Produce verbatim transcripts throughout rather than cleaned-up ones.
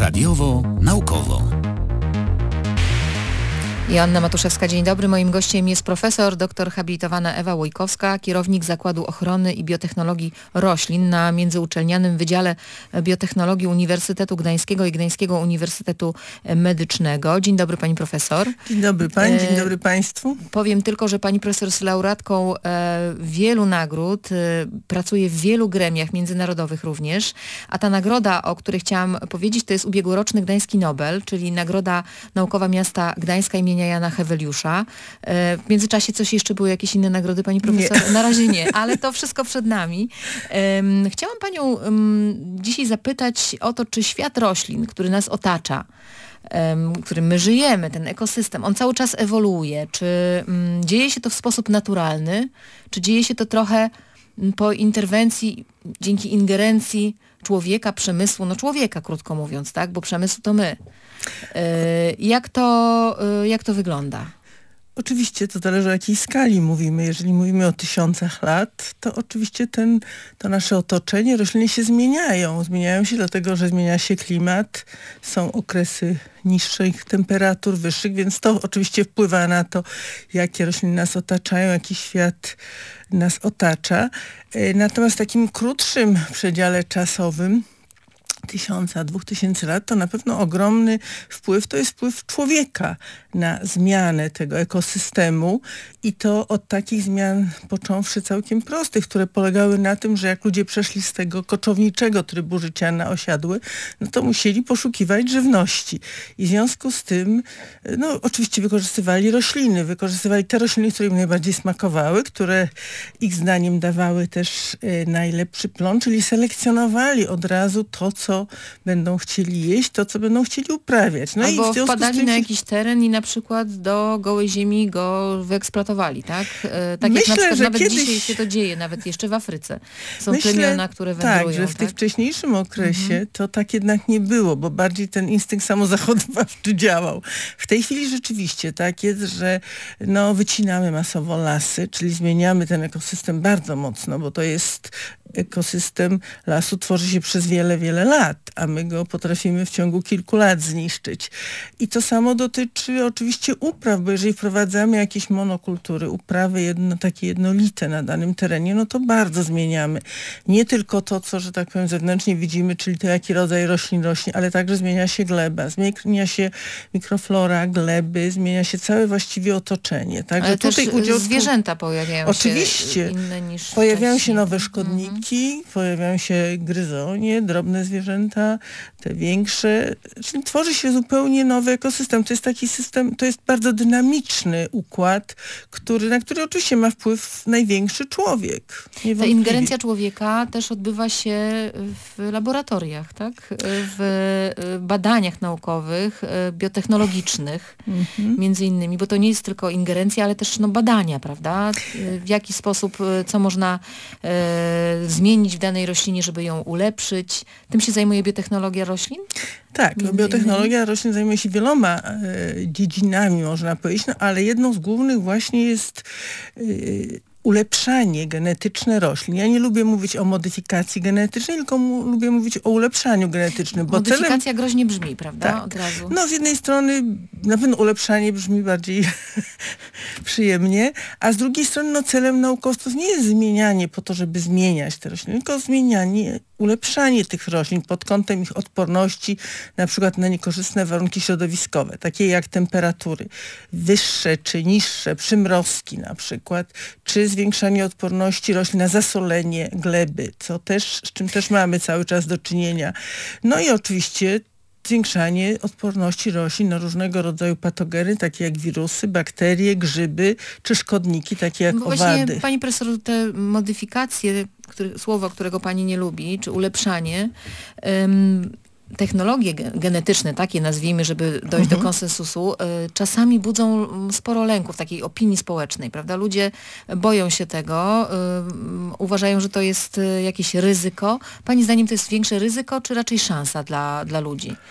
Radiowo naukowo. Joanna Matuszewska, dzień dobry. Moim gościem jest profesor, doktor habilitowana Ewa Łojkowska, kierownik Zakładu Ochrony i Biotechnologii Roślin na Międzyuczelnianym Wydziale Biotechnologii Uniwersytetu Gdańskiego i Gdańskiego Uniwersytetu Medycznego. Dzień dobry pani profesor. Dzień dobry pani, dzień dobry państwu. Powiem tylko, że pani profesor jest laureatką e, wielu nagród, e, pracuje w wielu gremiach międzynarodowych również, a ta nagroda, o której chciałam powiedzieć, to jest ubiegłoroczny Gdański Nobel, czyli Nagroda Naukowa Miasta Gdańska imienia Jana Heweliusza. W międzyczasie coś jeszcze były jakieś inne nagrody, pani profesor? Nie. Na razie nie, ale to wszystko przed nami. Chciałam panią dzisiaj zapytać o to, czy świat roślin, który nas otacza, w którym my żyjemy, ten ekosystem, on cały czas ewoluuje. Czy dzieje się to w sposób naturalny, czy dzieje się to trochę po interwencji, dzięki ingerencji człowieka, przemysłu, no człowieka krótko mówiąc, tak, bo przemysł to my. Jak to, jak to wygląda? Oczywiście to zależy o jakiej skali mówimy. Jeżeli mówimy o tysiącach lat, to oczywiście ten, to nasze otoczenie, rośliny się zmieniają. Zmieniają się dlatego, że zmienia się klimat, są okresy niższych temperatur, wyższych, więc to oczywiście wpływa na to, jakie rośliny nas otaczają, jaki świat nas otacza. Natomiast w takim krótszym przedziale czasowym, tysiąca, dwóch tysięcy lat, to na pewno ogromny wpływ, to jest wpływ człowieka na zmianę tego ekosystemu i to od takich zmian począwszy całkiem prostych, które polegały na tym, że jak ludzie przeszli z tego koczowniczego trybu życia na osiadły, no to musieli poszukiwać żywności i w związku z tym, no oczywiście wykorzystywali rośliny, wykorzystywali te rośliny, które im najbardziej smakowały, które ich zdaniem dawały też y, najlepszy plon, czyli selekcjonowali od razu to, co będą chcieli jeść, to, co będą chcieli uprawiać. No Albo i wpadali tym... na jakiś teren i na przykład do gołej ziemi go wyeksploatowali, tak? E, tak Myślę, jak na przykład że nawet kiedyś... dzisiaj się to dzieje, nawet jeszcze w Afryce. Są Myślę, plemiona, które wędrują. Tak, że w tak? tym wcześniejszym okresie mhm. to tak jednak nie było, bo bardziej ten instynkt samozachowawczy działał. W tej chwili rzeczywiście tak jest, że no, wycinamy masowo lasy, czyli zmieniamy ten ekosystem bardzo mocno, bo to jest ekosystem lasu tworzy się przez wiele, wiele lat, a my go potrafimy w ciągu kilku lat zniszczyć. I to samo dotyczy oczywiście upraw, bo jeżeli wprowadzamy jakieś monokultury, uprawy jedno, takie jednolite na danym terenie, no to bardzo zmieniamy. Nie tylko to, co, że tak powiem, zewnętrznie widzimy, czyli to, jaki rodzaj roślin rośnie, ale także zmienia się gleba, zmienia się mikroflora gleby, zmienia się całe właściwie otoczenie. Także ale tutaj też udział... zwierzęta pojawiają oczywiście, się inne niż pojawiają wcześniej. się nowe szkodniki, mhm. pojawiają się gryzonie, drobne zwierzęta, te większe, czyli tworzy się zupełnie nowy ekosystem. To jest taki system, to jest bardzo dynamiczny układ, który, na który oczywiście ma wpływ największy człowiek. Ta ingerencja człowieka też odbywa się w laboratoriach, tak? W badaniach naukowych, biotechnologicznych, mhm. między innymi, bo to nie jest tylko ingerencja, ale też no, badania, prawda? W jaki sposób, co można e, zmienić w danej roślinie, żeby ją ulepszyć. Tym się zajmuje biotechnologia roślin? Tak, no, biotechnologia roślin zajmuje się wieloma e, dziedzinami, można powiedzieć, no, ale jedną z głównych właśnie jest e, ulepszanie genetyczne roślin. Ja nie lubię mówić o modyfikacji genetycznej, tylko mu, lubię mówić o ulepszaniu genetycznym. Bo Modyfikacja celem... groźnie brzmi, prawda? Tak. Od razu. No z jednej strony na pewno ulepszanie brzmi bardziej przyjemnie, a z drugiej strony no, celem naukowców nie jest zmienianie po to, żeby zmieniać te rośliny, tylko zmienianie, ulepszanie tych roślin pod kątem ich odporności na przykład na niekorzystne warunki środowiskowe, takie jak temperatury wyższe czy niższe, przymrozki na przykład, czy zwiększanie odporności roślin na zasolenie gleby, co też, z czym też mamy cały czas do czynienia. No i oczywiście zwiększanie odporności roślin na różnego rodzaju patogeny, takie jak wirusy, bakterie, grzyby, czy szkodniki, takie jak Właśnie, owady. Pani profesor, te modyfikacje, który, słowa, którego pani nie lubi, czy ulepszanie, um, technologie genetyczne, takie nazwijmy, żeby dojść mhm. do konsensusu, y, czasami budzą sporo lęków, takiej opinii społecznej, prawda? Ludzie boją się tego, y, uważają, że to jest y, jakieś ryzyko. Pani zdaniem to jest większe ryzyko, czy raczej szansa dla, dla ludzi?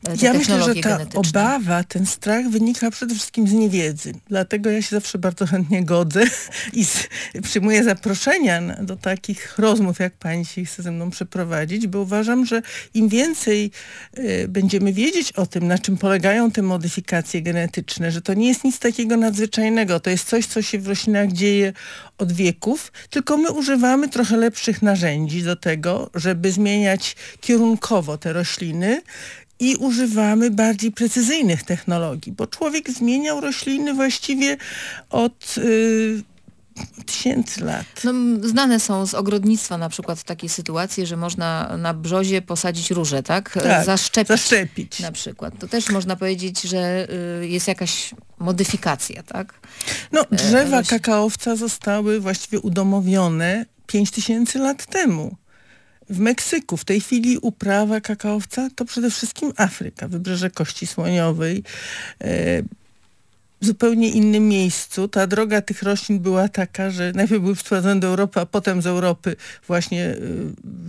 te Ja myślę, że technologie ta genetyczne? obawa, ten strach wynika przede wszystkim z niewiedzy. Dlatego ja się zawsze bardzo chętnie godzę i z, przyjmuję zaproszenia na, do takich rozmów, jak pani się chce ze mną przeprowadzić, bo uważam, że im więcej y, będziemy wiedzieć o tym, na czym polegają te modyfikacje genetyczne, że to nie jest nic takiego nadzwyczajnego, to jest coś, co się w roślinach dzieje od wieków, tylko my używamy trochę lepszych narzędzi do tego, żeby zmieniać kierunkowo te rośliny i używamy bardziej precyzyjnych technologii, bo człowiek zmieniał rośliny właściwie od y, tysięcy lat. No, znane są z ogrodnictwa na przykład takie sytuacje, że można na brzozie posadzić róże, tak? Tak, zaszczepić, zaszczepić. Na przykład. To też można powiedzieć, że y, jest jakaś modyfikacja, tak? No, drzewa roś- kakaowca zostały właściwie udomowione pięć tysięcy lat temu. W Meksyku w tej chwili uprawa kakaowca to przede wszystkim Afryka, wybrzeże Kości Słoniowej. E, w zupełnie innym miejscu. Ta droga tych roślin była taka, że najpierw były sprowadzone do Europy, a potem z Europy właśnie y,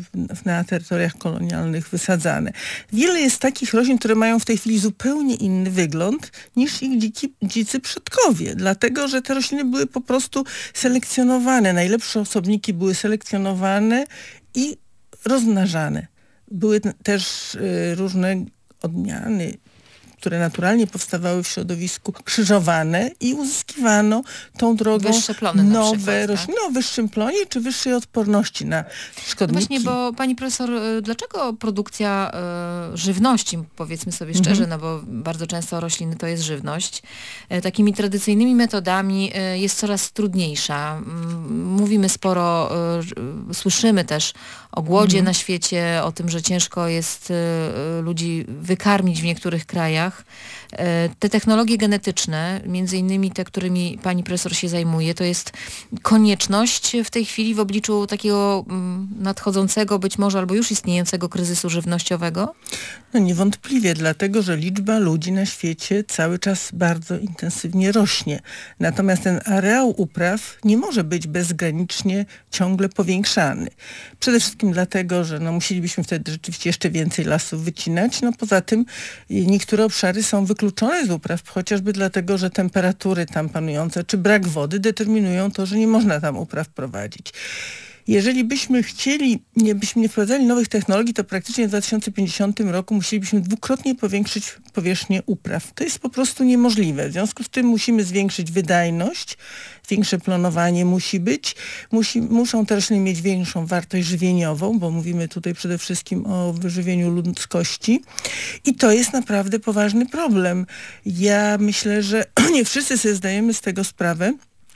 na terytoriach kolonialnych wysadzane. Wiele jest takich roślin, które mają w tej chwili zupełnie inny wygląd niż ich dziki, dzicy przodkowie, dlatego że te rośliny były po prostu selekcjonowane. Najlepsze osobniki były selekcjonowane i rozmnażane. Były też y, różne odmiany, które naturalnie powstawały w środowisku, krzyżowane i uzyskiwano tą drogą Wyższe plony na nowe przykład, rośliny o wyższym plonie czy wyższej odporności na szkodniki. Właśnie, bo pani profesor, y, dlaczego produkcja y, żywności, powiedzmy sobie szczerze, Mhm. no bo bardzo często rośliny to jest żywność, y, takimi tradycyjnymi metodami y, jest coraz trudniejsza. Mm, Mówimy sporo, y, y, słyszymy też o głodzie Mhm. na świecie, o tym, że ciężko jest y, y, ludzi wykarmić w niektórych krajach. Y, Te technologie genetyczne, między innymi te, którymi pani profesor się zajmuje, to jest konieczność w tej chwili w obliczu takiego mm, nadchodzącego, być może albo już istniejącego kryzysu żywnościowego? No niewątpliwie, dlatego że liczba ludzi na świecie cały czas bardzo intensywnie rośnie. Natomiast ten areał upraw nie może być bezgranicznie ciągle powiększany. Przede wszystkim dlatego, że no, musielibyśmy wtedy rzeczywiście jeszcze więcej lasów wycinać. No poza tym niektóre obszary są wykluczone z upraw, chociażby dlatego, że temperatury tam panujące czy brak wody determinują to, że nie można tam upraw prowadzić. Jeżeli byśmy chcieli, nie byśmy nie wprowadzali nowych technologii, to praktycznie w dwa tysiące pięćdziesiątym roku musielibyśmy dwukrotnie powiększyć powierzchnię upraw. To jest po prostu niemożliwe. W związku z tym musimy zwiększyć wydajność, większe planowanie musi być, musi, muszą te rośliny mieć większą wartość żywieniową, bo mówimy tutaj przede wszystkim o wyżywieniu ludzkości i to jest naprawdę poważny problem. Ja myślę, że nie wszyscy sobie zdajemy z tego sprawę.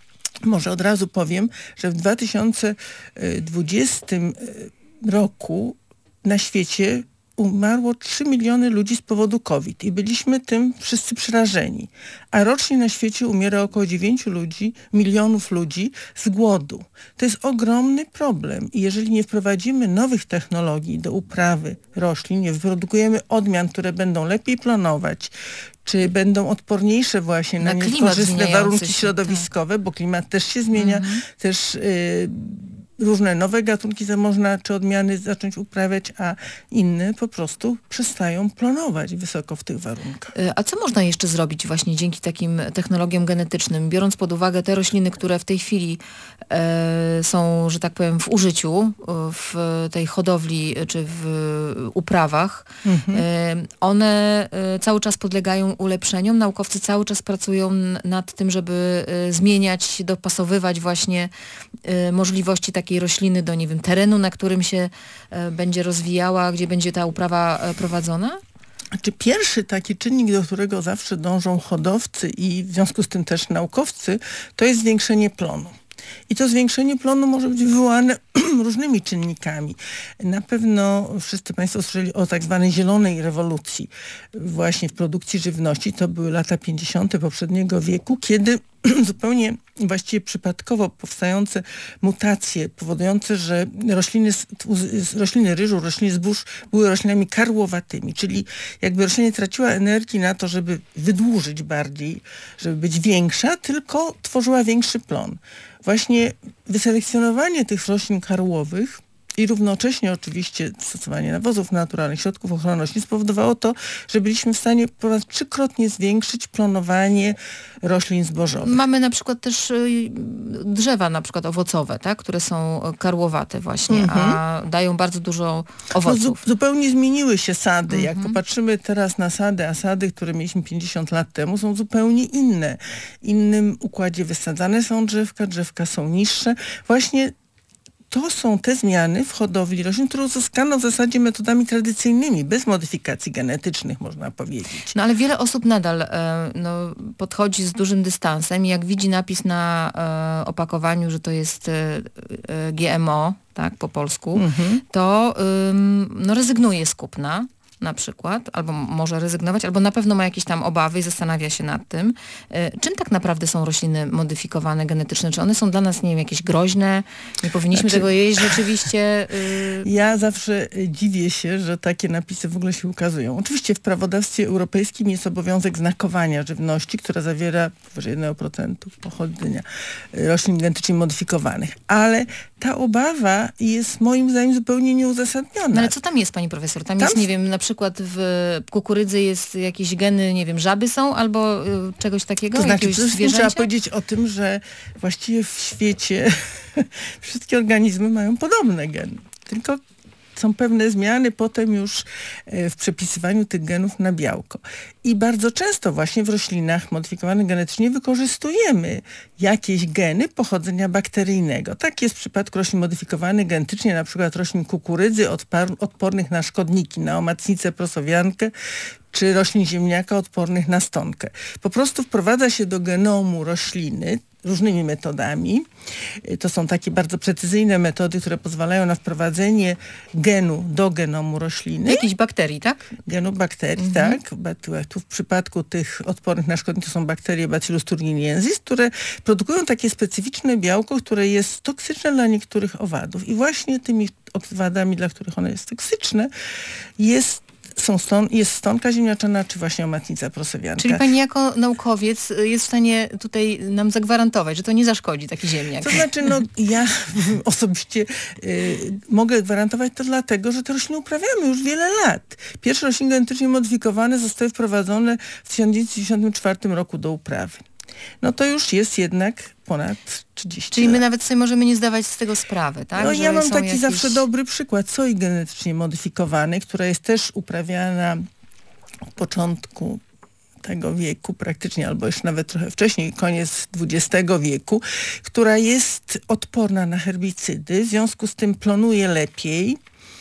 Może od razu powiem, że w dwa tysiące dwudziestym roku na świecie umarło trzy miliony ludzi z powodu COVID i byliśmy tym wszyscy przerażeni. A rocznie na świecie umiera około dziewięć ludzi, milionów ludzi z głodu. To jest ogromny problem i jeżeli nie wprowadzimy nowych technologii do uprawy roślin, nie wyprodukujemy odmian, które będą lepiej planować, czy będą odporniejsze właśnie na, Na klimat niekorzystne zmieniający warunki się, środowiskowe, bo klimat też się zmienia, Mhm. też y, różne nowe gatunki za- można, czy odmiany zacząć uprawiać, a inne po prostu przestają planować wysoko w tych warunkach. Y, A co można jeszcze zrobić właśnie dzięki takim technologiom genetycznym, biorąc pod uwagę te rośliny, które w tej chwili e, są, że tak powiem, w użyciu, y, w tej hodowli y, czy w uprawach, Mhm. e, one e, cały czas podlegają ulepszeniom. Naukowcy cały czas pracują n- nad tym, żeby e, zmieniać, dopasowywać właśnie e, możliwości takiej rośliny do, nie wiem, terenu, na którym się e, będzie rozwijała, gdzie będzie ta uprawa e, prowadzona? Czy pierwszy taki czynnik, do którego zawsze dążą hodowcy i w związku z tym też naukowcy, to jest zwiększenie plonu. I to zwiększenie plonu może być wywołane różnymi czynnikami. Na pewno wszyscy Państwo słyszeli o tak zwanej zielonej rewolucji właśnie w produkcji żywności. To były lata pięćdziesiąte poprzedniego wieku, kiedy zupełnie właściwie przypadkowo powstające mutacje powodujące, że rośliny, z- z- rośliny ryżu, rośliny zbóż były roślinami karłowatymi, czyli jakby roślina traciła energii na to, żeby wydłużyć bardziej, żeby być większa, tylko tworzyła większy plon. Właśnie wyselekcjonowanie tych roślin karłowych i równocześnie oczywiście stosowanie nawozów naturalnych, środków ochrony roślin spowodowało to, że byliśmy w stanie po raz trzykrotnie zwiększyć klonowanie roślin zbożowych. Mamy na przykład też y, drzewa na przykład owocowe, tak? Które są karłowate właśnie, mhm. a dają bardzo dużo owoców. No, zu- zupełnie zmieniły się sady. Mhm. Jak popatrzymy teraz na sady, a sady, które mieliśmy pięćdziesiąt lat temu, są zupełnie inne. W innym układzie wysadzane są drzewka, drzewka są niższe. Właśnie to są te zmiany w hodowli roślin, które uzyskano w zasadzie metodami tradycyjnymi, bez modyfikacji genetycznych, można powiedzieć. No ale wiele osób nadal e, no, podchodzi z dużym dystansem i jak widzi napis na e, opakowaniu, że to jest e, e, G M O, tak, po polsku, mhm. to ym, no, rezygnuje z kupna. Na przykład, albo może rezygnować, albo na pewno ma jakieś tam obawy i zastanawia się nad tym. Czym tak naprawdę są rośliny modyfikowane genetycznie? Czy one są dla nas, nie wiem, jakieś groźne? Nie powinniśmy znaczy, tego jeść rzeczywiście? Y... Ja zawsze dziwię się, że takie napisy w ogóle się ukazują. Oczywiście w prawodawstwie europejskim jest obowiązek znakowania żywności, która zawiera powyżej jeden procent pochodzenia roślin genetycznie modyfikowanych. Ale ta obawa jest moim zdaniem zupełnie nieuzasadniona. No ale co tam jest, pani profesor? Tam, tam jest, nie wiem, na przykład w kukurydzy jest jakieś geny, nie wiem, żaby są albo y, czegoś takiego? To znaczy, trzeba powiedzieć o tym, że właściwie w świecie wszystkie organizmy mają podobne geny. Tylko są pewne zmiany potem już w przepisywaniu tych genów na białko. I bardzo często właśnie w roślinach modyfikowanych genetycznie wykorzystujemy jakieś geny pochodzenia bakteryjnego. Tak jest w przypadku roślin modyfikowanych genetycznie, na przykład roślin kukurydzy odpar- odpornych na szkodniki, na omacnicę, prosowiankę, czy roślin ziemniaka odpornych na stonkę. Po prostu wprowadza się do genomu rośliny różnymi metodami. To są takie bardzo precyzyjne metody, które pozwalają na wprowadzenie genu do genomu rośliny. Jakichś bakterii, tak? Genu bakterii, mhm. tak. Tu w przypadku tych odpornych na szkodniki to są bakterie Bacillus thuringiensis, które produkują takie specyficzne białko, które jest toksyczne dla niektórych owadów. I właśnie tymi owadami, dla których ono jest toksyczne, jest Są ston, jest stonka ziemniaczana, czy właśnie omacnica prosowianka. Czyli pani jako naukowiec jest w stanie tutaj nam zagwarantować, że to nie zaszkodzi taki ziemniak. To znaczy, no ja osobiście y, mogę gwarantować to dlatego, że te rośliny uprawiamy już wiele lat. Pierwsze rośliny genetycznie modyfikowane zostały wprowadzone w tysiąc dziewięćset dziewięćdziesiątym czwartym roku do uprawy. No to już jest jednak ponad trzydzieści Czyli lat. my nawet sobie możemy nie zdawać z tego sprawy, tak? No że ja mam taki jakieś... zawsze dobry przykład soi genetycznie modyfikowanej, która jest też uprawiana od początku tego wieku praktycznie, albo jeszcze nawet trochę wcześniej, koniec dwudziestego wieku, która jest odporna na herbicydy, w związku z tym plonuje lepiej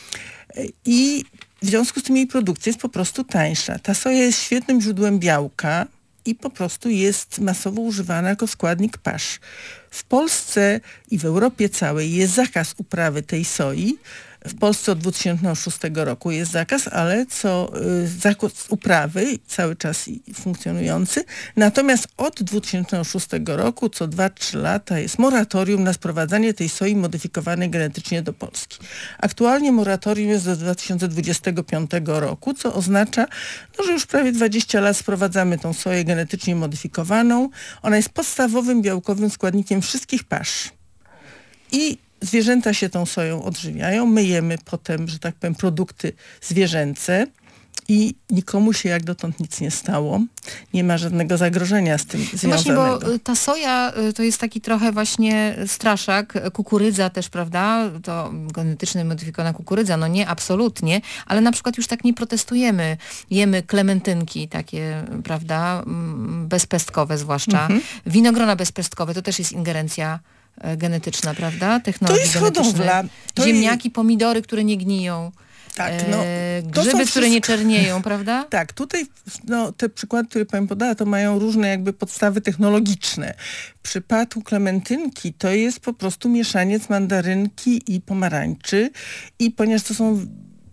i w związku z tym jej produkcja jest po prostu tańsza. Ta soja jest świetnym źródłem białka i po prostu jest masowo używana jako składnik pasz. W Polsce i w Europie całej jest zakaz uprawy tej soi. W Polsce od dwa tysiące szóstego roku jest zakaz, ale co y, zakaz uprawy cały czas funkcjonujący. Natomiast od dwa tysiące szóstego roku co dwa trzy lata jest moratorium na sprowadzanie tej soi modyfikowanej genetycznie do Polski. Aktualnie moratorium jest do dwa tysiące dwudziestego piątego roku, co oznacza, no, że już prawie dwadzieścia lat sprowadzamy tą soję genetycznie modyfikowaną. Ona jest podstawowym białkowym składnikiem wszystkich pasz. I zwierzęta się tą soją odżywiają, my jemy potem, że tak powiem, produkty zwierzęce i nikomu się jak dotąd nic nie stało. Nie ma żadnego zagrożenia z tym związanego. No właśnie, bo ta soja to jest taki trochę właśnie straszak, kukurydza też, prawda? To genetycznie modyfikowana kukurydza, no nie, absolutnie, ale na przykład już tak nie protestujemy. Jemy klementynki takie, prawda, bezpestkowe zwłaszcza. Mhm. Winogrona bezpestkowe, to też jest ingerencja genetyczna, prawda? Technologii to jest hodowla. To ziemniaki, jest... pomidory, które nie gniją. Tak, no, e, grzyby, które wszystko... nie czernieją, prawda? Tak, tutaj no, te przykłady, które pani podała, to mają różne jakby podstawy technologiczne. W przypadku klementynki to jest po prostu mieszaniec mandarynki i pomarańczy i ponieważ to są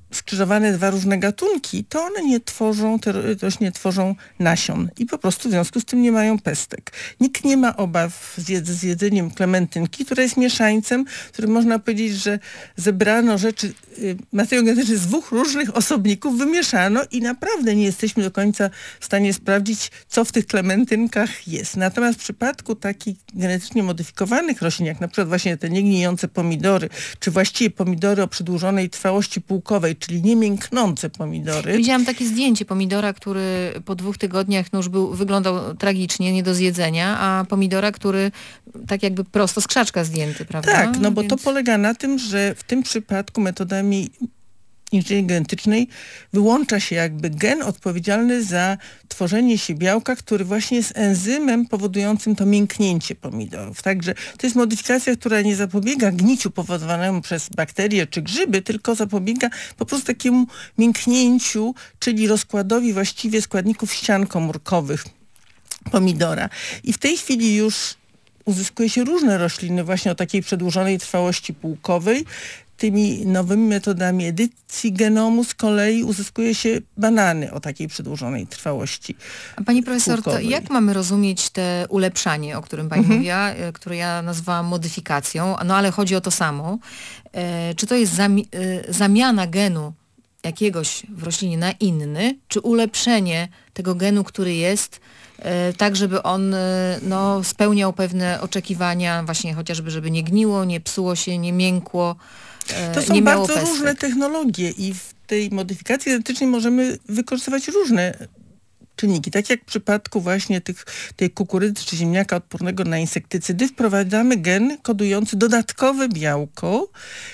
skrzyżowane dwa różne gatunki, to one nie tworzą, te rośliny tworzą nasion i po prostu w związku z tym nie mają pestek. Nikt nie ma obaw z, jedz, z jedzeniem klementynki, która jest mieszańcem, który można powiedzieć, że zebrano rzeczy, y, materiał genetyczny z dwóch różnych osobników, wymieszano i naprawdę nie jesteśmy do końca w stanie sprawdzić, co w tych klementynkach jest. Natomiast w przypadku takich genetycznie modyfikowanych roślin, jak na przykład właśnie te niegnijące pomidory, czy właściwie pomidory o przedłużonej trwałości półkowej, czyli niemięknące pomidory. Widziałam takie zdjęcie pomidora, który po dwóch tygodniach no już był, wyglądał tragicznie, nie do zjedzenia, a pomidora, który tak jakby prosto z krzaczka zdjęty, prawda? Tak, no bo Więc... to polega na tym, że w tym przypadku metodami inżynierii genetycznej wyłącza się jakby gen odpowiedzialny za tworzenie się białka, który właśnie jest enzymem powodującym to mięknięcie pomidorów. Także to jest modyfikacja, która nie zapobiega gniciu powodowanemu przez bakterie czy grzyby, tylko zapobiega po prostu takiemu mięknięciu, czyli rozkładowi właściwie składników ścian komórkowych pomidora. I w tej chwili już uzyskuje się różne rośliny właśnie o takiej przedłużonej trwałości półkowej. Tymi nowymi metodami edycji genomu z kolei uzyskuje się banany o takiej przedłużonej trwałości. A pani profesor, półkowej. to jak mamy rozumieć te ulepszanie, o którym pani Mhm. mówiła, e, które ja nazwałam modyfikacją, no ale chodzi o to samo. E, czy to jest zami- e, zamiana genu jakiegoś w roślinie na inny, czy ulepszenie tego genu, który jest, e, tak żeby on e, no, spełniał pewne oczekiwania, właśnie chociażby, żeby nie gniło, nie psuło się, nie miękło, To są nie miało bardzo pestek. różne technologie i w tej modyfikacji genetycznej możemy wykorzystywać różne czynniki. Tak jak w przypadku właśnie tych, tej kukurydzy czy ziemniaka odpornego na insektycydy wprowadzamy gen kodujący dodatkowe białko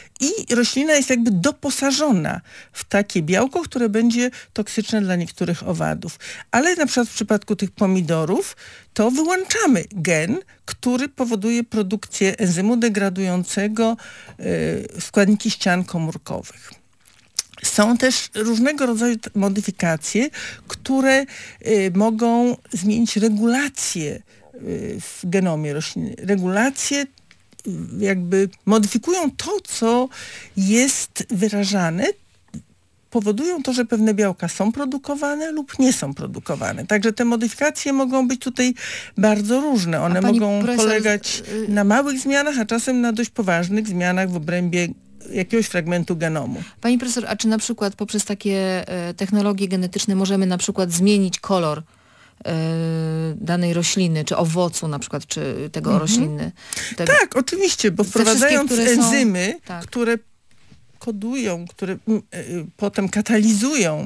i roślina jest jakby doposażona w takie białko, które będzie toksyczne dla niektórych owadów. Ale na przykład w przypadku tych pomidorów to wyłączamy gen, który powoduje produkcję enzymu degradującego y, składniki ścian komórkowych. Są też różnego rodzaju modyfikacje, które y, mogą zmienić regulację y, w genomie rośliny. Regulacje jakby modyfikują to, co jest wyrażane, powodują to, że pewne białka są produkowane lub nie są produkowane. Także te modyfikacje mogą być tutaj bardzo różne. One mogą profesor, polegać y- na małych zmianach, a czasem na dość poważnych zmianach w obrębie jakiegoś fragmentu genomu. Pani profesor, a czy na przykład poprzez takie e, technologie genetyczne możemy na przykład zmienić kolor e, danej rośliny, czy owocu na przykład, czy tego Mhm. rośliny? Tego, Tak, oczywiście, bo Te wszystkie, wprowadzając które są- enzymy, tak. które kodują, które mm, y, potem katalizują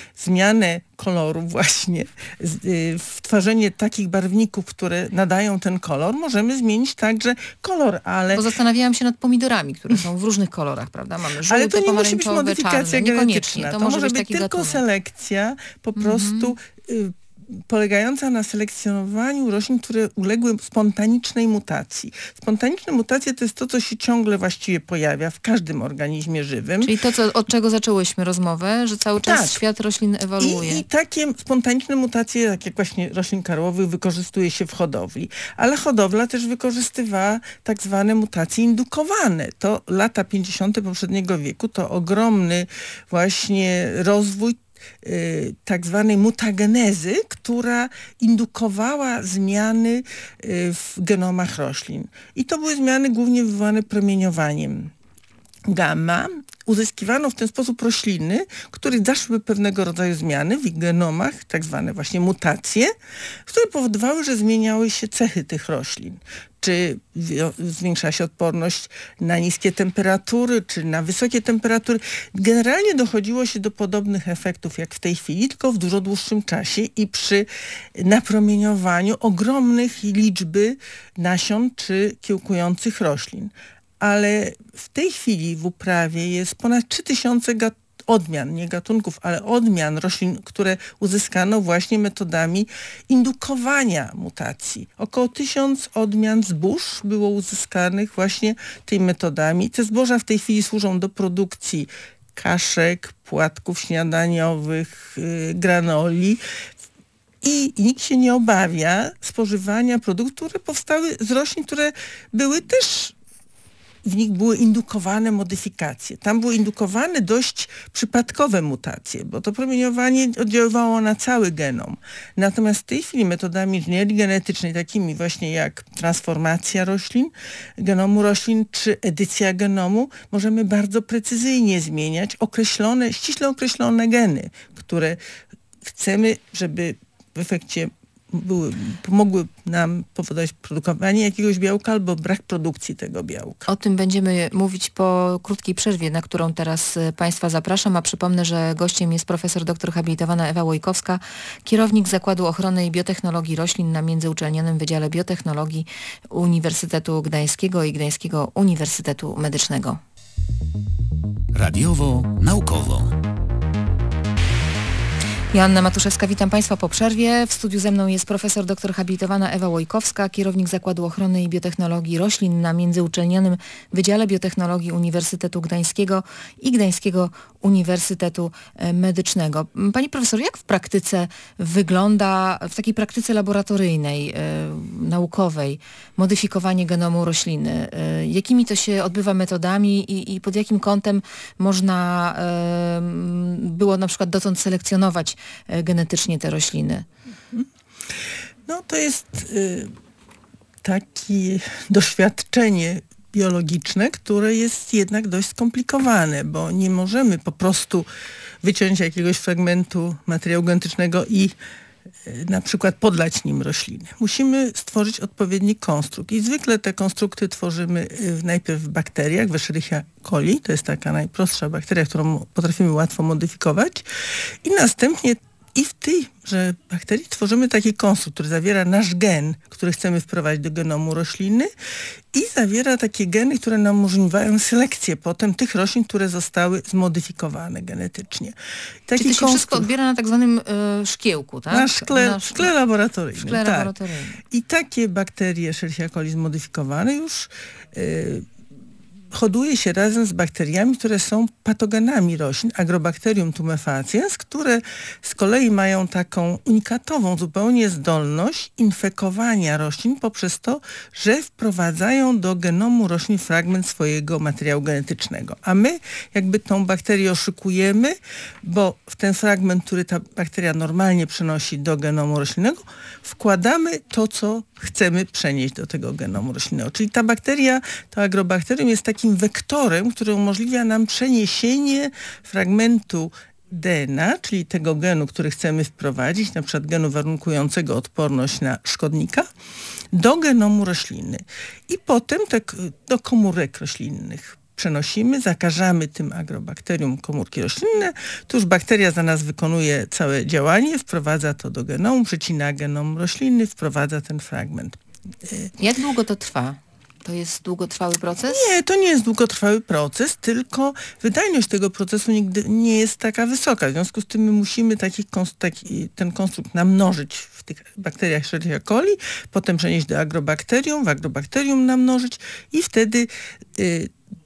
zmianę koloru właśnie, z, y, w tworzenie takich barwników, które nadają ten kolor, możemy zmienić także kolor, ale... Bo zastanawiałam się nad pomidorami, które są w różnych kolorach, prawda? Mamy żółte, Ale to nie musi być pomarańczowe, modyfikacja czarne. Niekoniecznie. genetyczna. To, To może może być być taki tylko gatunek. selekcja, po prostu y, polegająca na selekcjonowaniu roślin, które uległy spontanicznej mutacji. Spontaniczne mutacje to jest to, co się ciągle właściwie pojawia w każdym organizmie żywym. Czyli to, co, od czego zaczęłyśmy rozmowę, że cały czas Tak. świat roślin ewoluuje. I, I takie spontaniczne mutacje, tak jak właśnie roślin karłowych, wykorzystuje się w hodowli. Ale hodowla też wykorzystywała tak zwane mutacje indukowane. To lata pięćdziesiąte poprzedniego wieku, to ogromny właśnie rozwój y, tak zwanej mutagenezy, która indukowała zmiany y, w genomach roślin. I to były zmiany głównie wywołane promieniowaniem gamma. Uzyskiwano w ten sposób rośliny, których zaszły pewnego rodzaju zmiany w ich genomach, tak zwane właśnie mutacje, które powodowały, że zmieniały się cechy tych roślin. Czy zwiększa się odporność na niskie temperatury, czy na wysokie temperatury. Generalnie dochodziło się do podobnych efektów jak w tej chwili, tylko w dużo dłuższym czasie i przy napromieniowaniu ogromnych liczby nasion czy kiełkujących roślin. Ale w tej chwili w uprawie jest ponad trzy tysiące gat- odmian, nie gatunków, ale odmian roślin, które uzyskano właśnie metodami indukowania mutacji. Około tysiąc odmian zbóż było uzyskanych właśnie tymi metodami. Te zboża w tej chwili służą do produkcji kaszek, płatków śniadaniowych, yy, granoli. I nikt się nie obawia spożywania produktów, które powstały z roślin, które były też w nich były indukowane modyfikacje. Tam były indukowane dość przypadkowe mutacje, bo to promieniowanie oddziaływało na cały genom. Natomiast w tej chwili metodami inżynierii genetycznej, takimi właśnie jak transformacja roślin, genomu roślin, czy edycja genomu, możemy bardzo precyzyjnie zmieniać określone, ściśle określone geny, które chcemy, żeby w efekcie były, pomogły nam powodować produkowanie jakiegoś białka albo brak produkcji tego białka. O tym będziemy mówić po krótkiej przerwie, na którą teraz Państwa zapraszam, a przypomnę, że gościem jest profesor doktor habilitowana Ewa Łojkowska, kierownik Zakładu Ochrony i Biotechnologii Roślin na Międzyuczelnianym Wydziale Biotechnologii Uniwersytetu Gdańskiego i Gdańskiego Uniwersytetu Medycznego. Radiowo, naukowo. Joanna Matuszewska, witam Państwa po przerwie. W studiu ze mną jest profesor doktor habilitowana Ewa Łojkowska, kierownik Zakładu Ochrony i Biotechnologii Roślin na Międzyuczelnianym Wydziale Biotechnologii Uniwersytetu Gdańskiego i Gdańskiego Uniwersytetu Medycznego. Pani profesor, jak w praktyce wygląda, w takiej praktyce laboratoryjnej, yy, naukowej, modyfikowanie genomu rośliny? Yy, jakimi to się odbywa metodami i, i pod jakim kątem można yy, było na przykład dotąd selekcjonować genetycznie te rośliny? No to jest y, takie doświadczenie biologiczne, które jest jednak dość skomplikowane, bo nie możemy po prostu wyciąć jakiegoś fragmentu materiału genetycznego i y, na przykład podlać nim rośliny. Musimy stworzyć odpowiedni konstrukt i zwykle te konstrukty tworzymy y, najpierw w bakteriach, w Escherichia coli, to jest taka najprostsza bakteria, którą potrafimy łatwo modyfikować, i następnie i w tejże bakterii tworzymy taki konstrukt, który zawiera nasz gen, który chcemy wprowadzić do genomu rośliny, i zawiera takie geny, które nam umożliwiają selekcję potem tych roślin, które zostały zmodyfikowane genetycznie. Taki Czyli to się wszystko odbiera na tak zwanym y, szkiełku, tak? Na szkle, na szkle laboratoryjnym. Szkle tak. laboratoryjnym. I takie bakterie Escherichia coli zmodyfikowane już y, hoduje się razem z bakteriami, które są patogenami roślin, Agrobacterium tumefaciens, które z kolei mają taką unikatową zupełnie zdolność infekowania roślin poprzez to, że wprowadzają do genomu roślin fragment swojego materiału genetycznego. A my jakby tą bakterię oszukujemy, bo w ten fragment, który ta bakteria normalnie przenosi do genomu roślinnego, wkładamy to, co chcemy przenieść do tego genomu roślinnego. Czyli ta bakteria, to Agrobacterium, jest takim wektorem, który umożliwia nam przeniesienie fragmentu D N A, czyli tego genu, który chcemy wprowadzić, na przykład genu warunkującego odporność na szkodnika, do genomu rośliny. I potem te, do komórek roślinnych przenosimy, zakażamy tym Agrobacterium komórki roślinne, to już bakteria za nas wykonuje całe działanie, wprowadza to do genomu, przecina genom rośliny, wprowadza ten fragment. Jak długo to trwa? To jest długotrwały proces? Nie, to nie jest długotrwały proces, tylko wydajność tego procesu nigdy nie jest taka wysoka. W związku z tym my musimy taki, taki, ten konstrukt namnożyć w tych bakteriach Escherichia coli, potem przenieść do Agrobacterium, w Agrobacterium namnożyć i wtedy y,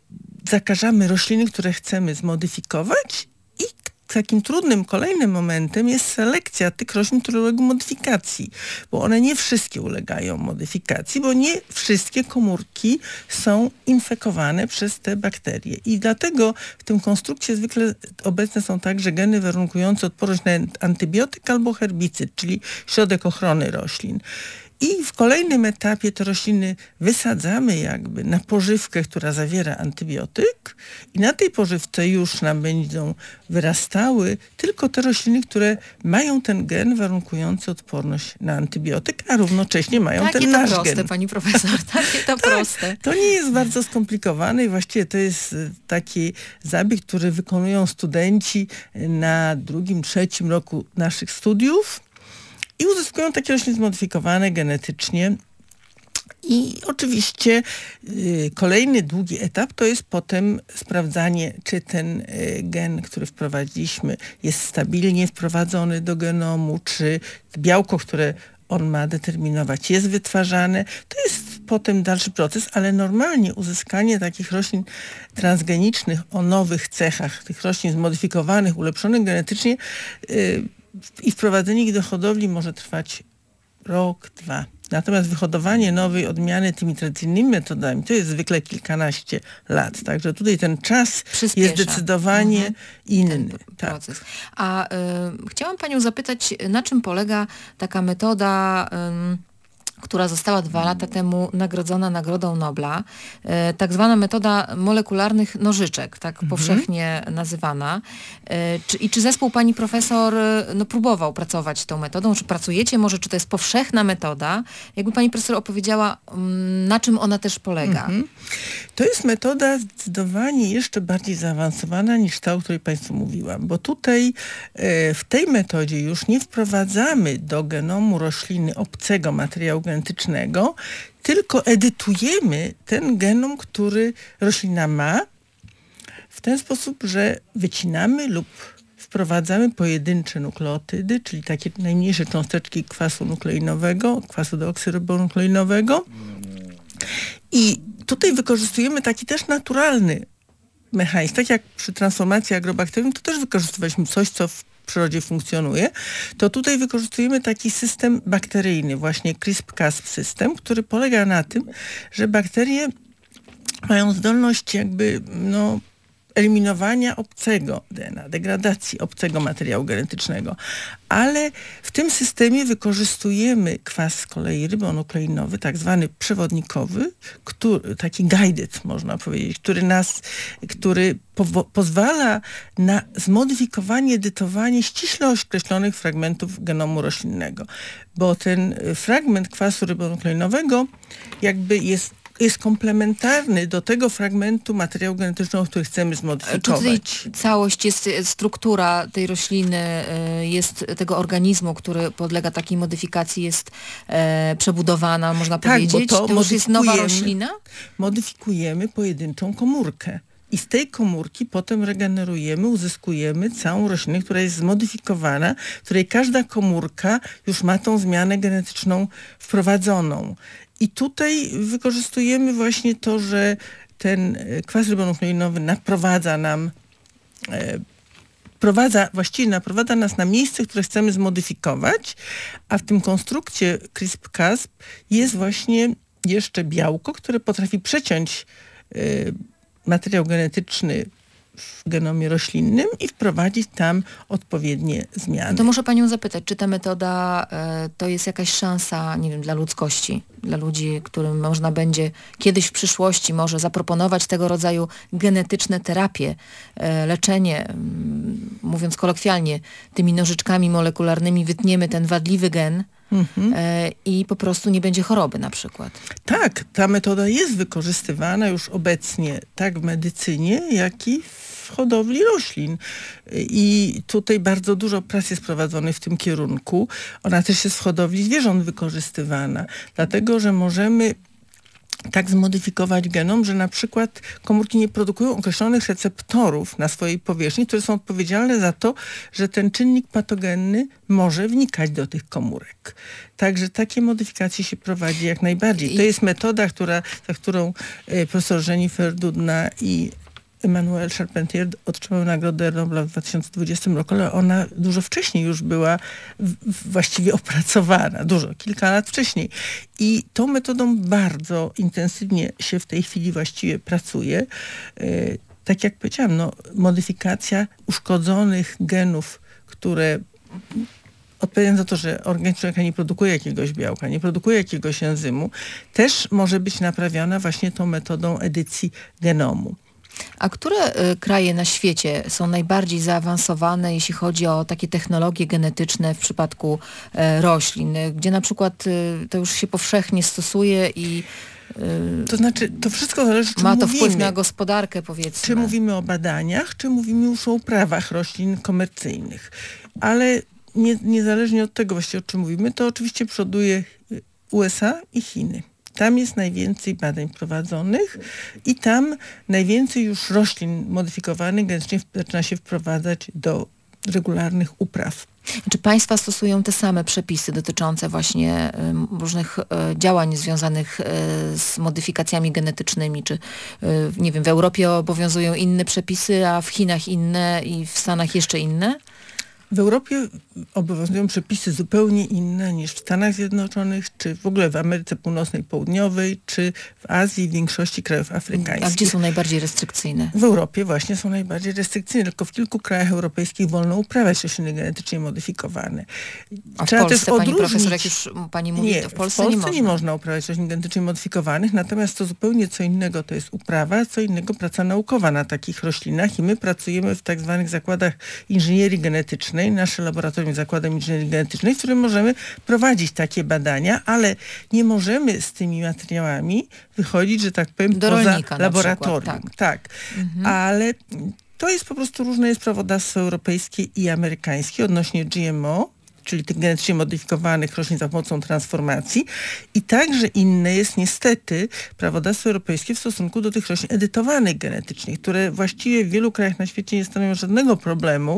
zakażamy rośliny, które chcemy zmodyfikować, i takim trudnym kolejnym momentem jest selekcja tych roślin, które uległy modyfikacji, bo one nie wszystkie ulegają modyfikacji, bo nie wszystkie komórki są infekowane przez te bakterie. I dlatego w tym konstrukcie zwykle obecne są także geny warunkujące odporność na antybiotyk albo herbicyd, czyli środek ochrony roślin. I w kolejnym etapie te rośliny wysadzamy jakby na pożywkę, która zawiera antybiotyk, i na tej pożywce już nam będą wyrastały tylko te rośliny, które mają ten gen warunkujący odporność na antybiotyk, a równocześnie mają takie ten nasz proste, gen. Takie to proste, pani profesor, takie to tak, proste. To nie jest bardzo skomplikowane i właściwie to jest taki zabieg, który wykonują studenci na drugim, trzecim roku naszych studiów. I uzyskują takie rośliny zmodyfikowane genetycznie. I oczywiście y, kolejny długi etap to jest potem sprawdzanie, czy ten y, gen, który wprowadziliśmy, jest stabilnie wprowadzony do genomu, czy białko, które on ma determinować, jest wytwarzane. To jest potem dalszy proces, ale normalnie uzyskanie takich roślin transgenicznych o nowych cechach, tych roślin zmodyfikowanych, ulepszonych genetycznie, y, i wprowadzenie ich do hodowli może trwać rok, dwa. Natomiast wyhodowanie nowej odmiany tymi tradycyjnymi metodami to jest zwykle kilkanaście lat. Także tutaj ten czas Przyspiesza. jest zdecydowanie mhm. inny. Ten tak. proces. A y, chciałam panią zapytać, na czym polega taka metoda, y, która została dwa lata temu nagrodzona Nagrodą Nobla, e, tak zwana metoda molekularnych nożyczek, tak mhm. powszechnie nazywana. E, czy, I czy zespół pani profesor e, no, próbował pracować tą metodą? Czy pracujecie może? Czy to jest powszechna metoda? Jakby pani profesor opowiedziała, m, na czym ona też polega? Mhm. To jest metoda zdecydowanie jeszcze bardziej zaawansowana niż ta, o której państwu mówiłam, bo tutaj e, w tej metodzie już nie wprowadzamy do genomu rośliny obcego materiału genetycznego, tylko edytujemy ten genom, który roślina ma, w ten sposób, że wycinamy lub wprowadzamy pojedyncze nukleotydy, czyli takie najmniejsze cząsteczki kwasu nukleinowego, kwasu deoksyrybonukleinowego. I tutaj wykorzystujemy taki też naturalny mechanizm. Tak jak przy transformacji agrobakterium, to też wykorzystywaliśmy coś, co w przyrodzie funkcjonuje, to tutaj wykorzystujemy taki system bakteryjny, właśnie CRISP-Cas system, który polega na tym, że bakterie mają zdolność jakby no, eliminowania obcego D N A, degradacji obcego materiału genetycznego. Ale w tym systemie wykorzystujemy kwas z kolei rybonukleinowy, tak zwany przewodnikowy, który, taki guided można powiedzieć, który nas, który po, pozwala na zmodyfikowanie, edytowanie ściśle określonych fragmentów genomu roślinnego. Bo ten fragment kwasu rybonukleinowego jakby jest jest komplementarny do tego fragmentu materiału genetycznego, który chcemy zmodyfikować. Czy tutaj całość jest, struktura tej rośliny, jest tego organizmu, który podlega takiej modyfikacji, jest e, przebudowana, można tak, powiedzieć? Bo to, to już jest nowa roślina? Modyfikujemy pojedynczą komórkę. I z tej komórki potem regenerujemy, uzyskujemy całą roślinę, która jest zmodyfikowana, w której każda komórka już ma tą zmianę genetyczną wprowadzoną. I tutaj wykorzystujemy właśnie to, że ten kwas rybonukleinowy naprowadza nam, e, prowadza, właściwie naprowadza nas na miejsce, które chcemy zmodyfikować, a w tym konstrukcie CRISP-Cas jest właśnie jeszcze białko, które potrafi przeciąć e, materiał genetyczny w genomie roślinnym i wprowadzić tam odpowiednie zmiany. To muszę panią zapytać, czy ta metoda e, to jest jakaś szansa, nie wiem, dla ludzkości, dla ludzi, którym można będzie kiedyś w przyszłości może zaproponować tego rodzaju genetyczne terapie, e, leczenie, m, mówiąc kolokwialnie, tymi nożyczkami molekularnymi wytniemy ten wadliwy gen, Mhm. i po prostu nie będzie choroby na przykład. Tak, ta metoda jest wykorzystywana już obecnie tak w medycynie, jak i w hodowli roślin. I tutaj bardzo dużo prac jest prowadzonych w tym kierunku. Ona też jest w hodowli zwierząt wykorzystywana, dlatego że możemy tak zmodyfikować genom, że na przykład komórki nie produkują określonych receptorów na swojej powierzchni, które są odpowiedzialne za to, że ten czynnik patogenny może wnikać do tych komórek. Także takie modyfikacje się prowadzi jak najbardziej. To jest metoda, która, za którą y, profesor Jennifer Doudna i Emmanuel Charpentier otrzymał Nagrodę Nobla w dwa tysiące dwudziestym roku, ale ona dużo wcześniej już była w, w właściwie opracowana, dużo, kilka lat wcześniej. I tą metodą bardzo intensywnie się w tej chwili właściwie pracuje. Yy, tak jak powiedziałam, no, modyfikacja uszkodzonych genów, które odpowiadają za to, że organizm człowieka nie produkuje jakiegoś białka, nie produkuje jakiegoś enzymu, też może być naprawiona właśnie tą metodą edycji genomu. A które y, kraje na świecie są najbardziej zaawansowane, jeśli chodzi o takie technologie genetyczne w przypadku y, roślin, y, gdzie na przykład y, to już się powszechnie stosuje i y, to znaczy, to wszystko zależy, czy ma to mówimy, wpływ na gospodarkę, powiedzmy. Czy mówimy o badaniach, czy mówimy już o uprawach roślin komercyjnych. Ale nie, niezależnie od tego właściwie, o czym mówimy, to oczywiście przoduje U S A i Chiny. Tam jest najwięcej badań prowadzonych i tam najwięcej już roślin modyfikowanych genetycznie zaczyna się wprowadzać do regularnych upraw. Czy państwa stosują te same przepisy dotyczące właśnie y, różnych y, działań związanych y, z modyfikacjami genetycznymi? Czy y, nie wiem, w Europie obowiązują inne przepisy, a w Chinach inne i w Stanach jeszcze inne? W Europie obowiązują przepisy zupełnie inne niż w Stanach Zjednoczonych, czy w ogóle w Ameryce Północnej, Południowej, czy w Azji i w większości krajów afrykańskich. A gdzie są najbardziej restrykcyjne? W Europie właśnie są najbardziej restrykcyjne, tylko w kilku krajach europejskich wolno uprawiać rośliny genetycznie modyfikowane. A w Trzeba Polsce, też pani odróżnić... profesor, jak już pani mówi, nie, to w Polsce, w Polsce nie można. nie można uprawiać roślin genetycznie modyfikowanych, natomiast to zupełnie co innego to jest uprawa, co innego praca naukowa na takich roślinach i my pracujemy w tak zwanych zakładach inżynierii genetycznej, nasze laboratorium jest zakładem inżynierii genetycznej, w którym możemy prowadzić takie badania, ale nie możemy z tymi materiałami wychodzić, że tak powiem, do poza rolnika laboratorium. Przykład, tak, tak. Mhm. Ale to jest po prostu różne jest prawodawstwo europejskie i amerykańskie odnośnie G M O, czyli tych genetycznie modyfikowanych roślin za pomocą transformacji i także inne jest niestety prawodawstwo europejskie w stosunku do tych roślin edytowanych genetycznie, które właściwie w wielu krajach na świecie nie stanowią żadnego problemu.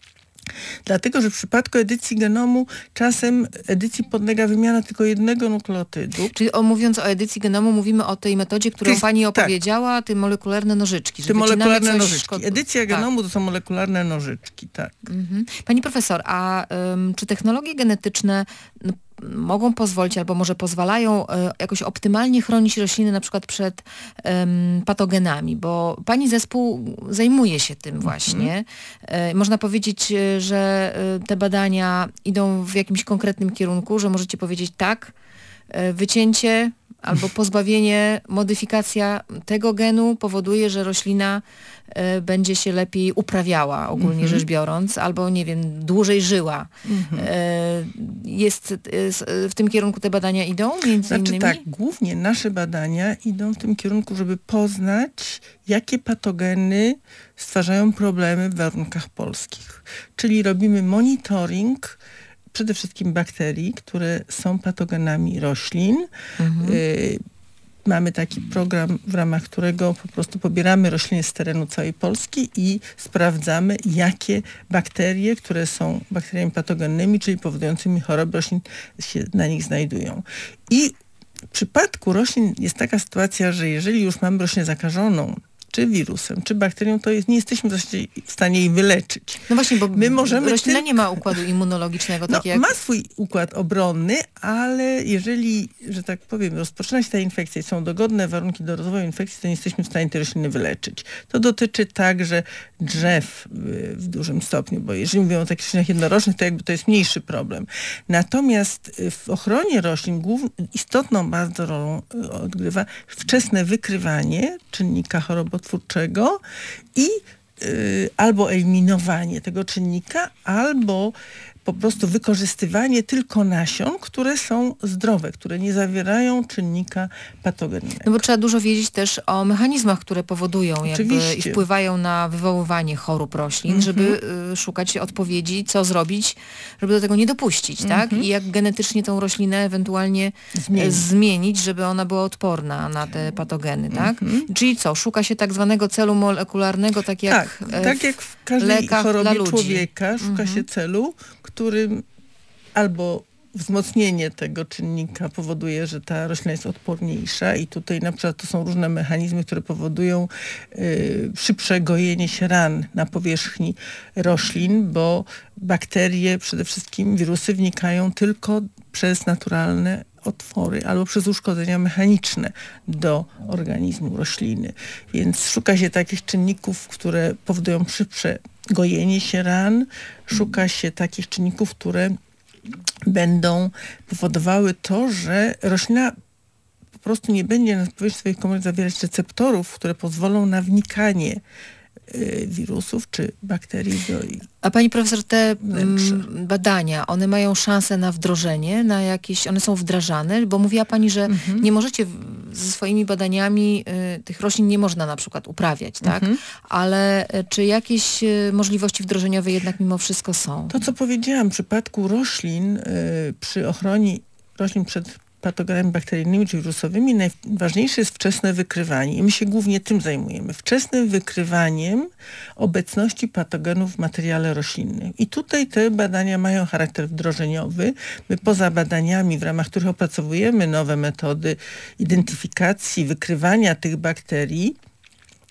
Dlatego, że w przypadku edycji genomu czasem edycji podlega wymiana tylko jednego nukleotydu. Czyli o, mówiąc o edycji genomu, mówimy o tej metodzie, którą Tych, pani tak. opowiedziała, te molekularne nożyczki. Te molekularne nożyczki. Szkod... Edycja tak. genomu to są molekularne nożyczki, tak. Mhm. Pani profesor, a um, czy technologie genetyczne no, mogą pozwolić, albo może pozwalają e, jakoś optymalnie chronić rośliny na przykład przed em, patogenami, bo pani zespół zajmuje się tym właśnie. E, można powiedzieć, e, że e, te badania idą w jakimś konkretnym kierunku, że możecie powiedzieć tak, e, wycięcie albo pozbawienie, modyfikacja tego genu powoduje, że roślina y, będzie się lepiej uprawiała, ogólnie mm-hmm. rzecz biorąc, albo nie wiem, dłużej żyła. Mm-hmm. Y, jest, y, w tym kierunku te badania idą, między znaczy, innymi? tak, głównie nasze badania idą w tym kierunku, żeby poznać, jakie patogeny stwarzają problemy w warunkach polskich. Czyli robimy monitoring przede wszystkim bakterii, które są patogenami roślin. Mhm. Y, mamy taki program, w ramach którego po prostu pobieramy rośliny z terenu całej Polski i sprawdzamy, jakie bakterie, które są bakteriami patogennymi, czyli powodującymi choroby roślin, się na nich znajdują. I w przypadku roślin jest taka sytuacja, że jeżeli już mamy roślinę zakażoną, czy wirusem, czy bakterią, to jest, nie jesteśmy w stanie jej wyleczyć. No właśnie, bo My możemy roślina tylko... nie ma układu immunologicznego. No, tak jak... ma swój układ obronny, ale jeżeli, że tak powiem, rozpoczyna się ta infekcja i są dogodne warunki do rozwoju infekcji, to nie jesteśmy w stanie tej rośliny wyleczyć. To dotyczy także drzew w dużym stopniu, bo jeżeli mówimy o takich roślinach jednorocznych, to jakby to jest mniejszy problem. Natomiast w ochronie roślin głów... istotną bardzo rolą odgrywa wczesne wykrywanie czynnika chorobotwórczego i y, albo eliminowanie tego czynnika, albo po prostu wykorzystywanie tylko nasion, które są zdrowe, które nie zawierają czynnika patogennego. No bo trzeba dużo wiedzieć też o mechanizmach, które powodują jakby i Oczywiście. wpływają na wywoływanie chorób roślin, mm-hmm. żeby y, szukać odpowiedzi, co zrobić, żeby do tego nie dopuścić, mm-hmm. tak? I jak genetycznie tą roślinę ewentualnie zmienić, zmienić żeby ona była odporna na te patogeny, tak? Mm-hmm. Czyli co? Szuka się tak zwanego celu molekularnego, tak jak tak, tak jak w każdej chorobie człowieka szuka mm-hmm. się celu, którym albo wzmocnienie tego czynnika powoduje, że ta roślina jest odporniejsza i tutaj na przykład to są różne mechanizmy, które powodują y, szybsze gojenie się ran na powierzchni roślin, bo bakterie, przede wszystkim wirusy wnikają tylko przez naturalne otwory albo przez uszkodzenia mechaniczne do organizmu rośliny. Więc szuka się takich czynników, które powodują szybsze gojenie się ran, szuka się takich czynników, które będą powodowały to, że roślina po prostu nie będzie na powierzchni swoich komórek zawierać receptorów, które pozwolą na wnikanie y, wirusów czy bakterii do ich. A pani profesor, te m, badania, one mają szansę na wdrożenie, na jakieś, one są wdrażane, bo mówiła pani, że mhm. nie możecie w, ze swoimi badaniami y, tych roślin nie można na przykład uprawiać, tak? Mhm. Ale y, czy jakieś y, możliwości wdrożeniowe jednak mimo wszystko są? To, co powiedziałam, w przypadku roślin, y, przy ochronie roślin przed patogenami bakteryjnymi czy wirusowymi, najważniejsze jest wczesne wykrywanie i my się głównie tym zajmujemy. Wczesnym wykrywaniem obecności patogenów w materiale roślinnym. I tutaj te badania mają charakter wdrożeniowy. My poza badaniami, w ramach których opracowujemy nowe metody identyfikacji, wykrywania tych bakterii,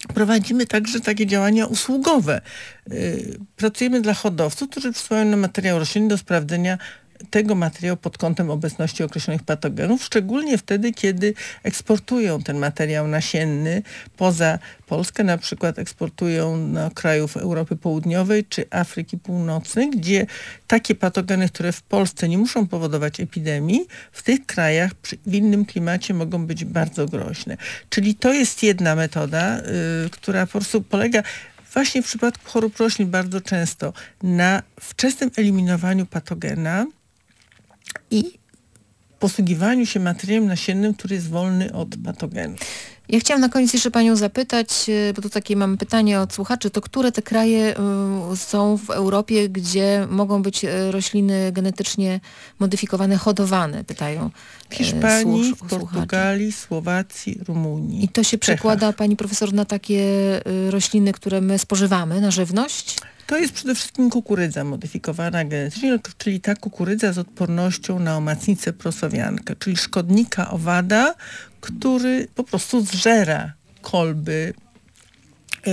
prowadzimy także takie działania usługowe. Pracujemy dla hodowców, którzy przysyłają nam materiał roślinny do sprawdzenia tego materiału pod kątem obecności określonych patogenów, szczególnie wtedy, kiedy eksportują ten materiał nasienny poza Polskę, na przykład eksportują do krajów Europy Południowej czy Afryki Północnej, gdzie takie patogeny, które w Polsce nie muszą powodować epidemii, w tych krajach w innym klimacie mogą być bardzo groźne. Czyli to jest jedna metoda, yy, która po prostu polega właśnie w przypadku chorób roślin bardzo często na wczesnym eliminowaniu patogena i posługiwaniu się materiałem nasiennym, który jest wolny od patogenów. Ja chciałam na koniec jeszcze Panią zapytać, bo tu takie mam pytanie od słuchaczy, to które te kraje y, są w Europie, gdzie mogą być rośliny genetycznie modyfikowane, hodowane, pytają W Hiszpanii, słuch, w Portugalii, Słowacji, Rumunii. I to się przekłada, Pani Profesor, na takie y, rośliny, które my spożywamy, na żywność? To jest przede wszystkim kukurydza modyfikowana genetycznie, czyli ta kukurydza z odpornością na omacnicę prosowiankę, czyli szkodnika owada, który po prostu zżera kolby yy,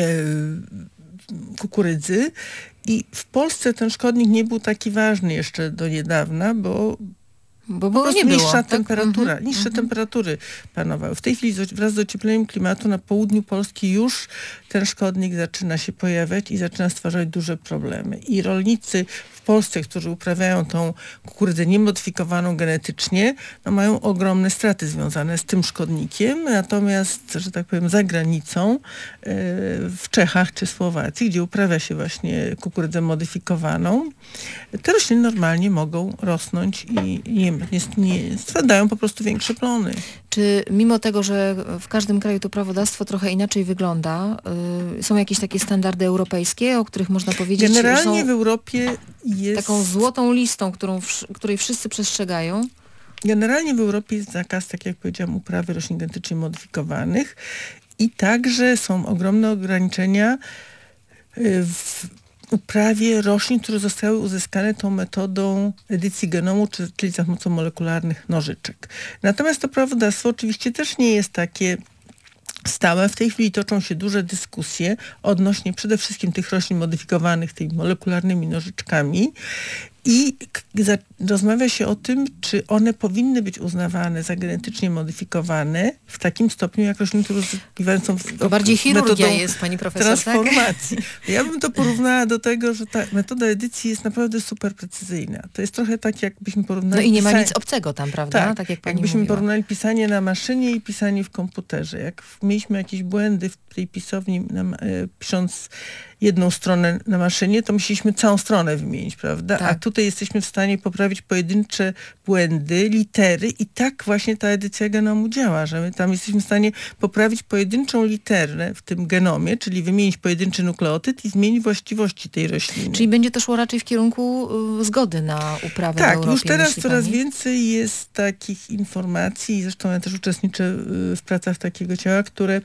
kukurydzy. I w Polsce ten szkodnik nie był taki ważny jeszcze do niedawna, bo Bo, bo nie niższa było, temperatura, tak? niższe Mhm. temperatury panowały. W tej chwili wraz z ociepleniem klimatu na południu Polski już ten szkodnik zaczyna się pojawiać i zaczyna stwarzać duże problemy. I rolnicy w Polsce, którzy uprawiają tą kukurydzę niemodyfikowaną genetycznie, no mają ogromne straty związane z tym szkodnikiem, natomiast, że tak powiem, za granicą, w Czechach czy Słowacji, gdzie uprawia się właśnie kukurydzę modyfikowaną, te rośliny normalnie mogą rosnąć i nie, nie, nie dają po prostu większe plony. Czy mimo tego, że w każdym kraju to prawodawstwo trochę inaczej wygląda, y, są jakieś takie standardy europejskie, o których można powiedzieć, Generalnie że w Europie jest... taką złotą listą, którą, której wszyscy przestrzegają? Generalnie w Europie jest zakaz, tak jak powiedziałam, uprawy roślin genetycznie modyfikowanych i także są ogromne ograniczenia w uprawie roślin, które zostały uzyskane tą metodą edycji genomu, czyli za pomocą molekularnych nożyczek. Natomiast to prawodawstwo oczywiście też nie jest takie stałe. W tej chwili toczą się duże dyskusje odnośnie przede wszystkim tych roślin modyfikowanych tymi molekularnymi nożyczkami i za, rozmawia się o tym, czy one powinny być uznawane za genetycznie modyfikowane w takim stopniu, jak rośliny, które uzyskiwane są w, To bardziej chirurgia metodą jest, Pani Profesor, transformacji. Tak? Ja bym to porównała do tego, że ta metoda edycji jest naprawdę super precyzyjna. To jest trochę tak, jakbyśmy porównali... No i nie ma pisanie... nic obcego tam, prawda? Tak, tak jak Pani jakbyśmy mówiła. porównali pisanie na maszynie i pisanie w komputerze. Jak mieliśmy jakieś błędy w tej pisowni, nam, e, pisząc jedną stronę na maszynie, to musieliśmy całą stronę wymienić, prawda? Tak. A tutaj jesteśmy w stanie poprawić pojedyncze błędy, litery i tak właśnie ta edycja genomu działa, że my tam jesteśmy w stanie poprawić pojedynczą literę w tym genomie, czyli wymienić pojedynczy nukleotyd i zmienić właściwości tej rośliny. Czyli będzie to szło raczej w kierunku y, zgody na uprawę Tak, w Europie, już teraz myśli coraz pani? więcej jest takich informacji, zresztą ja też uczestniczę w pracach takiego ciała, które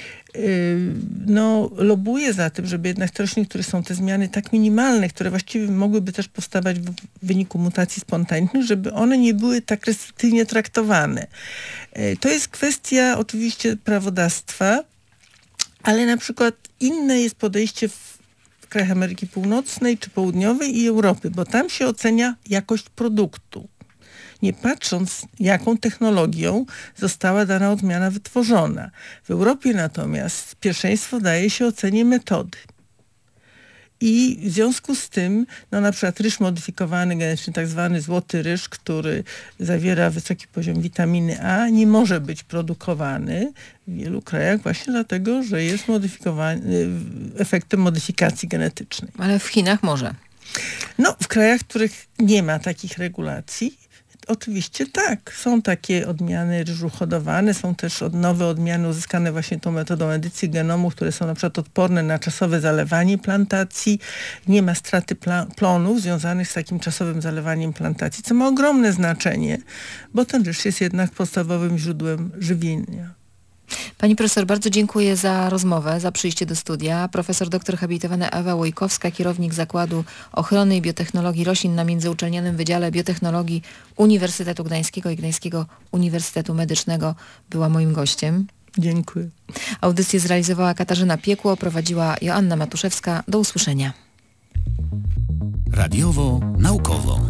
no, lobuje za tym, żeby jednak te rośliny, które są te zmiany tak minimalne, które właściwie mogłyby też powstawać w wyniku mutacji spontanicznych, żeby one nie były tak restriktywnie traktowane. To jest kwestia oczywiście prawodawstwa, ale na przykład inne jest podejście w w krajach Ameryki Północnej czy Południowej i Europy, bo tam się ocenia jakość produktu. Nie patrząc, jaką technologią została dana odmiana wytworzona. W Europie natomiast pierwszeństwo daje się ocenie metody. I w związku z tym, no na przykład ryż modyfikowany genetycznie, tak zwany złoty ryż, który zawiera wysoki poziom witaminy A, nie może być produkowany w wielu krajach właśnie dlatego, że jest modyfikowany efektem modyfikacji genetycznej. Ale w Chinach może. No, w krajach, w których nie ma takich regulacji, oczywiście tak. Są takie odmiany ryżu hodowane, są też od nowe odmiany uzyskane właśnie tą metodą edycji genomu, które są na przykład odporne na czasowe zalewanie plantacji. Nie ma straty plonów związanych z takim czasowym zalewaniem plantacji, co ma ogromne znaczenie, bo ten ryż jest jednak podstawowym źródłem żywienia. Pani profesor, bardzo dziękuję za rozmowę, za przyjście do studia. Profesor doktor habilitowana Ewa Łojkowska, kierownik Zakładu Ochrony i Biotechnologii Roślin na Międzyuczelnianym Wydziale Biotechnologii Uniwersytetu Gdańskiego i Gdańskiego Uniwersytetu Medycznego była moim gościem. Dziękuję. Audycję zrealizowała Katarzyna Piekło, prowadziła Joanna Matuszewska. Do usłyszenia. Radiowo naukowo.